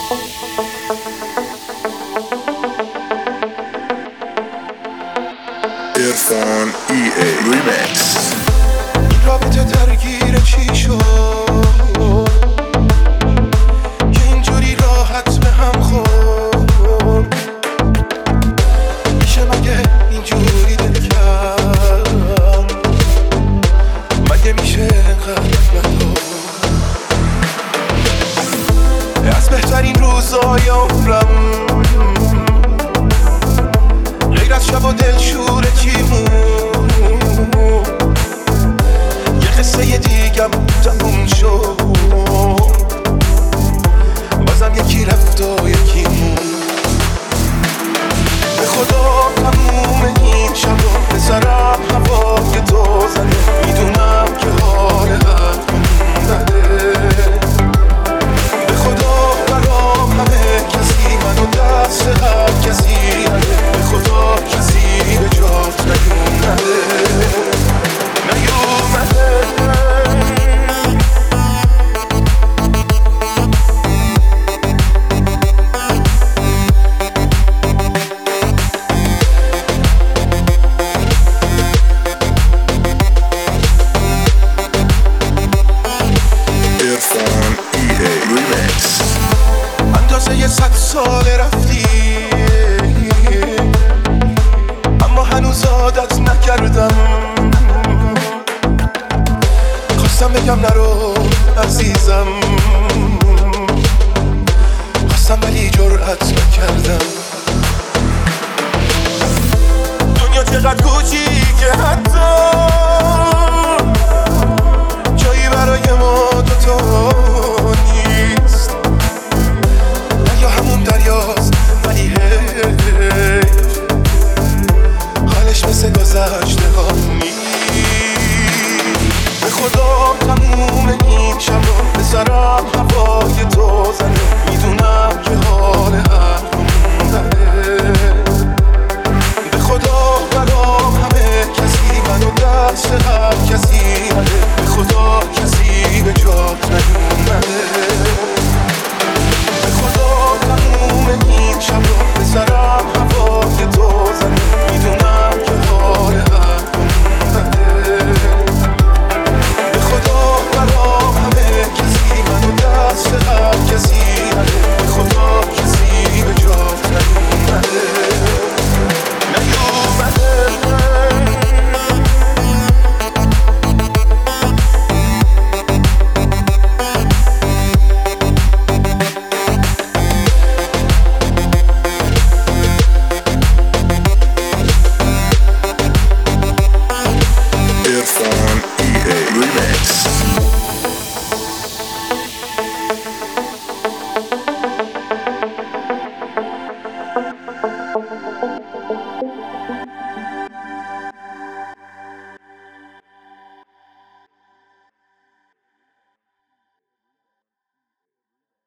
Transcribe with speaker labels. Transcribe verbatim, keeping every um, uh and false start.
Speaker 1: عرفان ای ای ریمیکس.
Speaker 2: این رابطه درگیر چی شد که اینجوری راحت به هم خورد؟ میشه مگه اینجوری دل کرد؟ مگه میشه اینقدر ندار؟ از بهترین روزای عمرم غیر از شب و دلشوره چی مون؟ یه قصه دیگم تموم شد، بازم یکی رفت و یکی مون. به خدا تموم این شب رو بذارم هوای تو زده، میدونم که حال قلبم بده. به خدا برام همه کسی منو دست هر کسی نده، به خدا کسی به جات نیومده نیومده.
Speaker 1: عرفان ای ای ریمیکس.
Speaker 2: اندازه یه صد ساله رفتی اما هنوز عادت نکردم. خواستم بگم نرو عزیزم، خواستم ولی جرأت نکردم. دنیا چقدر کوچیکه حتی جایی برای ما دوتا نیست. دریا همون دریاست ولی هی حالش مثل گذشته ها نیست. به خدا تموم این شب رو بذارم هوای تو زنه،